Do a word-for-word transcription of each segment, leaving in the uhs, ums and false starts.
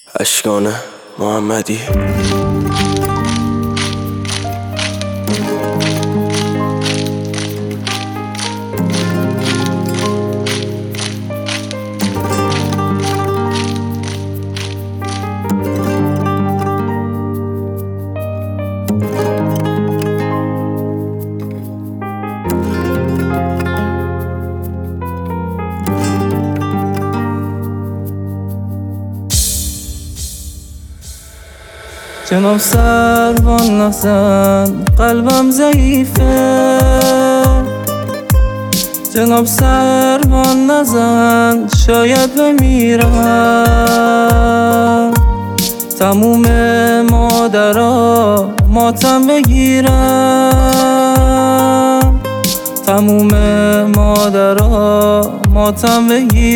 اشکان محمدی. جناب سروان نزن قلبم ضعیفه، جناب سروان نزن شاید بمیرم، تموم مادرها ماتم بگیرم، تموم مادرها ماتم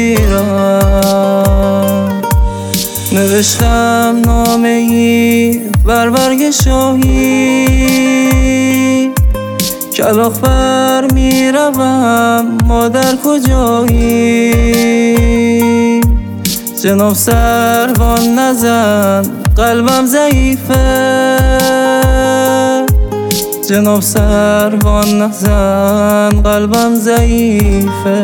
بگیرم. نوشتم نامه ای بر برگ شاهی، کلاغ بر می روم مادر کجایی؟ جناب سروان نزن قلبم ضعیفه، جناب سروان نزن قلبم ضعیفه.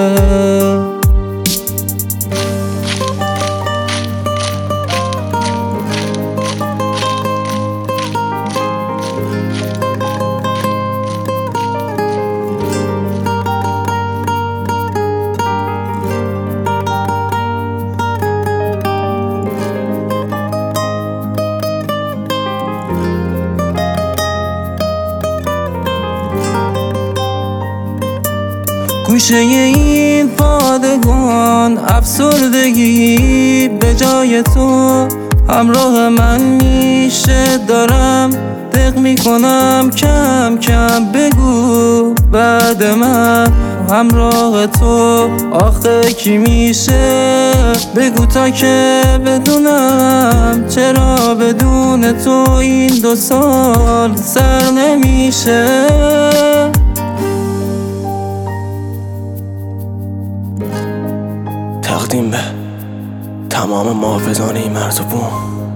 گوشه این پادگان افسردگی به جای تو همراه من میشه، دارم دق میکنم کم کم، بگو بعد من همراه تو آخه کی میشه؟ بگو تا که بدونم چرا بدون تو این دو سال سر نمیشه. تقدیم به تمام محافظان این مرز و بوم.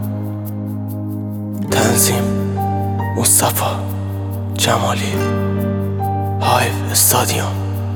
تنظیم مصطفی جمالی، هایف استادیوم.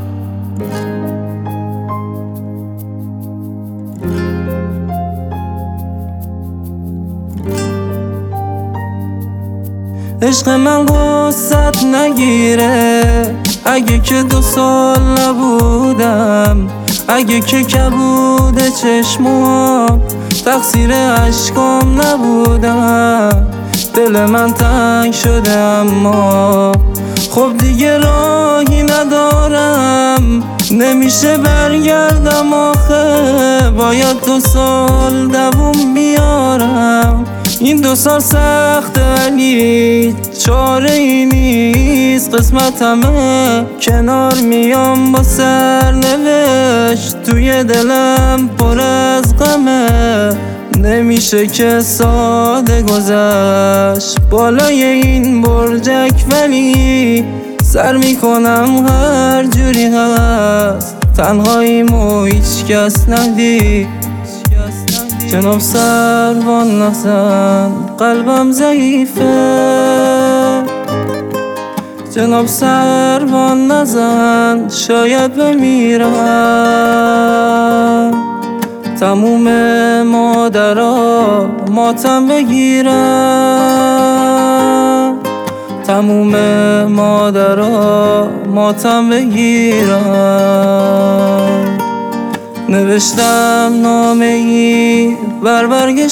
عشق من غصت نگیره اگه که دو سال نبودم، اگه که کبود چشمام تقصیر عشقام نبودم. دل من تنگ شده اما خب دیگه راهی ندارم، نمیشه برگردم آخه باید دو سال دووم بیارم. این دو سال سخت ولی چاره ای نیست، قسمتمه کنار میام با سرنوشت، توی دلم پر از غمه، نمیشه که ساده گذشت بالای این برجک، ولی سر میکنم هر جوری هست، تنهاییمو هیچ کس ندید. جناب سروان نزن قلبم ضعیفه، جناب سروان نزن شاید بمیرم، تموم مادرها ماتم بگیرم، تموم مادرها ماتم بگیرم. نوشتم نامه ای بر برگ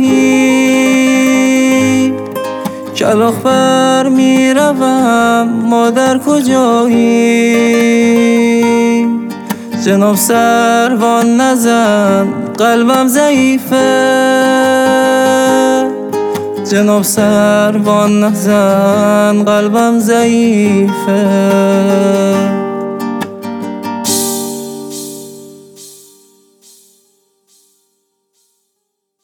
شاهی، کلاغ بر می روم مادر کجایی؟ جناب سروان نزن قلبم ضعیفه، جناب سروان نزن قلبم ضعیفه.